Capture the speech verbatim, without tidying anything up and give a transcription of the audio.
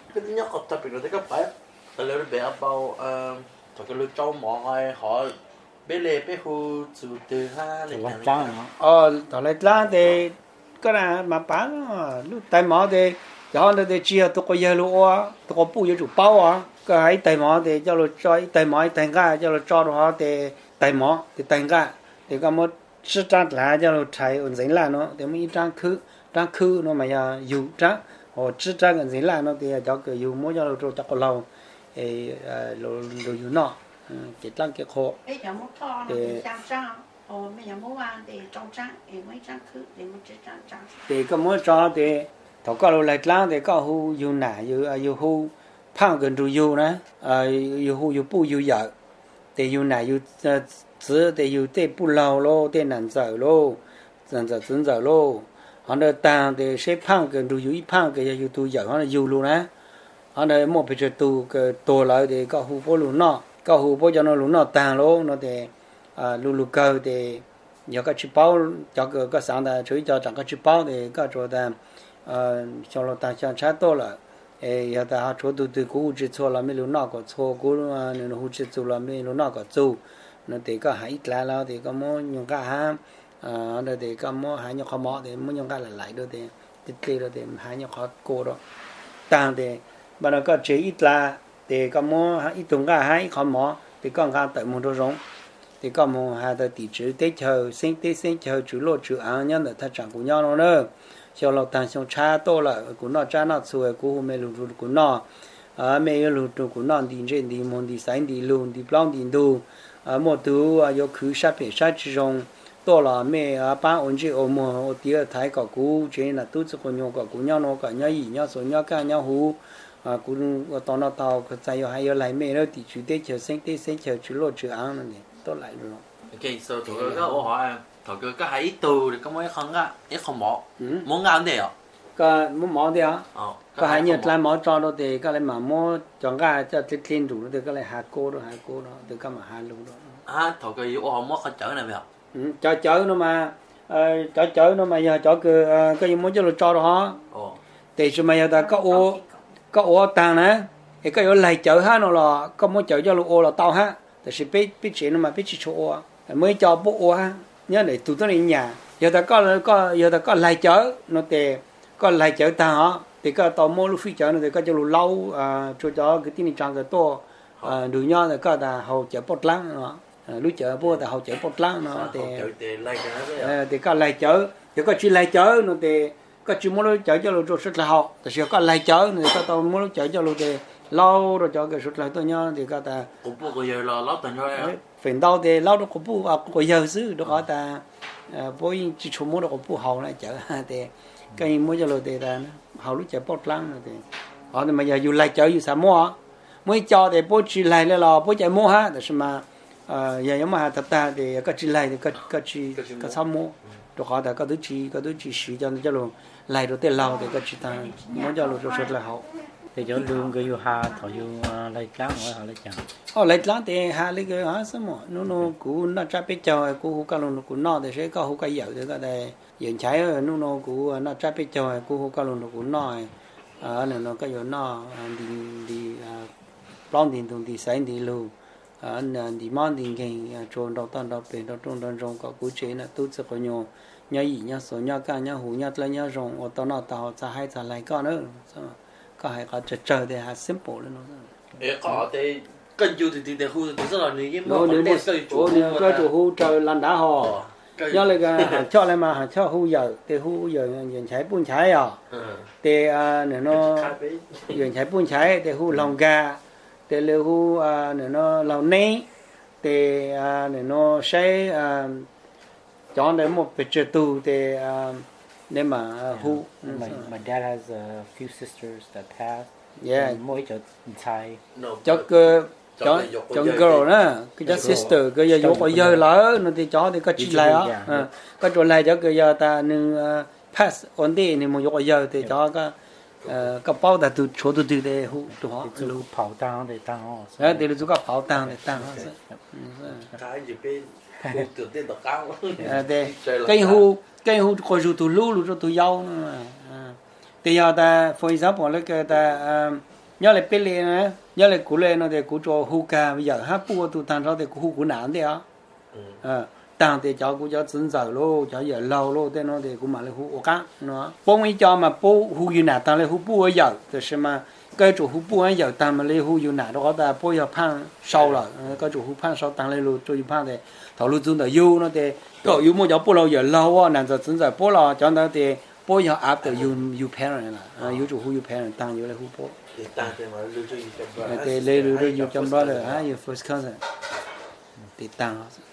cái nhóc học tập được cái phải tại lỡ bé bao thằng cái lứa cháu mỏ ai họ bé lê bé hu chủ từ ha lấy trắng ờ thằng lấy trắng thì cái này mà bán lúc tay mỏ thì cho nó thì chia tụi cái yellow à tụi cái bù yellow bao à cái tay mỏ thì cho nó cho tay mỏ tay ga cho nó cho nó thì tay mỏ thì tay ga thì cái một sự trắng là cho nó chạy ổn định là nó thì mấy trắng khứ trắng khứ nó mà ya dụ trắng họ sự trắng ổn định là nó thì cho cái dụ mỗi cho nó cho cho cái lâu thì lo lo dụ nó chỉ trắng cái khô bây giờ mua to nó thì trắng trắng ồ bây giờ mua vàng thì trắng trắng thì mấy trắng khứ thì mấy trắng trắng thì cái mỗi cho thì thọ cái lo lại trắng thì có hu dụ nà dụ dụ hu phăng gần dụ dụ nè dụ hu dụ bu dụ dở thì dụ nà dụ chỉ để yêu để不老咯，để难走咯，真走真走咯。họ nói tàng để xếp phăng cái đủ yêu phăng cái yêu tu giờ họ nói yêu luôn á, họ nói một bây giờ tu cái tổ lại để có hú bố luôn nó, có hú bố cho nó luôn nó tàng咯, nó để à lu lu cầu để nhớ cái chữ bao cho cái cái sáng ta chơi cho chẳng cái chữ bao để cái chỗ ta à cho nó ta cho trái to là, ê giờ ta họ chỗ tu tu cũ chỉ cho là mấy luôn nó có cho cũ mà nên hú chỉ cho là mấy luôn nó có cho nó thì có hai ít là lo thì có mua nhung cá ha à rồi thì có mua hai nhung khó mỏ thì mua nhung cá lại lại đó thì tít tít đó thì hai nhung khó cô đó tăng thì bây giờ có chỉ ít là thì có mua ít tung cá hai khó mỏ thì có cá tại mua đồ rong thì có mua hai tờ tỷ chữ tết chờ sinh tết sinh chờ chữ lô chữ ăn nhân là thật chẳng của nhau nó nữa cho nó tăng xong cha to là của nó cha nó xuôi của mẹ lụt của nó à mẹ lụt của nó đi trên đi môn đi sáng đi luôn đi plong đi đâu à một thứ à có khứ sát phải sát chỉ trong to là mẹ à ba ổn chứ ổn mà ở địa thái cả cú trên là tút cho nhau cả cú nhau nó cả nhau gì nhau số nhau cả nhau hú à cú tao nó tao cái trái hay ở lại mẹ nó thì chú tết chờ sinh tết sinh chờ chú lót chú ăn này tốt lại luôn. Ok, so tụi cái câu hỏi tụi cái cái hai từ thì có mấy không á, ít không mỏ, muốn ăn gì à? Cái muốn mỏ gì à? Cái hai nhiệt lại mỏ cho nó thì cái này mà mỏ chọn cái cho tết thiên đủ thì cái này hạt cô đó hạt cô đó thì cái mà hạt luôn đó. À, thôi cái ô họ mất khó chở này vậy? Ừ, chở chở nó mà, chở chở nó mà giờ chở cái cái gì muốn cho nó cho đó hả? Ồ. Thì chúng mày ta có ô, có ô tàng nè, thì cái ô lại chở ha nó là có muốn chở cho nó ô là tao ha, thì sẽ biết biết chuyện nó mà biết chuyện ô, mới cho bộ ô ha, nhớ để tụi tôi đi nhà, giờ ta có có giờ ta có lại chở, nó thì có lại chở tàng hả, thì cái tàu mua lúc phi chở nó thì có cho nó lâu, à, cho cho cái tin trang cái to, à, đủ nhau thì có ta hậu chở bột lăng nó. Lúc chở bố ta hậu chở bột lăng nó thì thì có lại chở thì có chỉ lại chở nó thì có chỉ muốn chở cho lũ rất là hậu thì sẽ có lại chở thì có tao muốn chở cho lũ thì lâu rồi cho cái rất là tôi nhớ thì có ta cũng bố có giờ là lâu tuần rồi phiền đau thì lâu đó cũng bố à có giờ xứ đó có ta bố chỉ chủ muốn đó cũng bố hậu lại chở thì cái muốn cho lũ thì ta hậu lúc chở bột lăng thì họ thì mà giờ dù lại chở dù sao mua mới cho thì bố chỉ lại là bố chạy mua ha thì mà à giờ nếu mà tập ta thì có chỉ lại thì có có chỉ có sao mua rồi họ đã có thứ chỉ có thứ chỉ sử cho cho luôn lại rồi tiền lâu thì có chỉ ta muốn cho luôn rất là hậu thì cho luôn cái yêu hà thổi yêu lấy trắng rồi họ lấy trắng họ lấy trắng thì hà lấy cái hả sao mà nó nó cũ nó trái bít trời cũ cái luôn cũ nó thì sẽ có hũ cái dậu thì cái này hiện trái nó nó cũ nó trái bít trời cũ cái luôn cũ nó à này nó cái dậu nó đi đi plong đi tung đi sáng đi luôn anh đi mang đi cái trộn đầu tan đầu bể đầu trộn đầu rong có cú chế là tốt sẽ có nhiều nhà gì nhà số nhà cá nhà hủ nhà lấy nhà rong ở tao nào tao sẽ hay sẽ lấy con nữa có hay có chờ chờ để hay simple lên nó ế có thì cần chú thì thì hú thì rất là nhiều mà nếu để nếu cái chủ hú trời lần đã họ do lại cái cho lại mà cho hú giờ thì hú giờ hiện trái bún trái à thì nếu nó hiện trái bún trái thì hú lòng gà để lưu hu à để nó lâu nấy để à để nó sẽ à chọn để một cái chế tu để à để mà hu. My my dad has a few sisters that passed. Yeah. Mỗi chỗ Thai. Cho cái cho cho girl nữa, cái cho sister cái giờ vô cái giờ lỡ nó thì cho thì có chỉ lại á, có chỗ lại cho cái giờ ta nên pass on đi nên một vô cái giờ thì cho cái cái bao đã từ chỗ từ từ để hú từ họ từ lúc跑单để单哦， 哎，对了，就个跑单的单， cái gì cái hú từ tên tộc cao à对，cái hú cái hú coi dù từ lú lú cho từ dâu nữa mà, thì giờ ta for example là cái ta nhớ lại bên lề này nhớ lại cú lề nó để cú cho hú ca bây giờ hát bùa tụ tăng sau để cú hú cú nản đấy á à tăng để cháu cú cháu dẫn dở lô cháu giờ lâu lô để nó để cú mà lại hú cá nó bố mấy cho mà bố hú như nản tăng lại hú bùa giờ thì xem mà cái chủ hú bùa giờ tăng mà lại hú như nản đó ta bố giờ phăng sau rồi cái chủ hú phăng sau tăng lại lô cho như phăng để thầu lô dẫn dở yêu nó để cậu yêu mua cháu bố lâu giờ lâu á nản giờ dẫn dở bố lo cho nó để bố giờ after you you parent là yêu chủ hú you parent tăng yêu lại hú bố thì tăng thì mà lưu cho you chăm để lấy lưu cho you chăm đó là ah your first cousin để tăng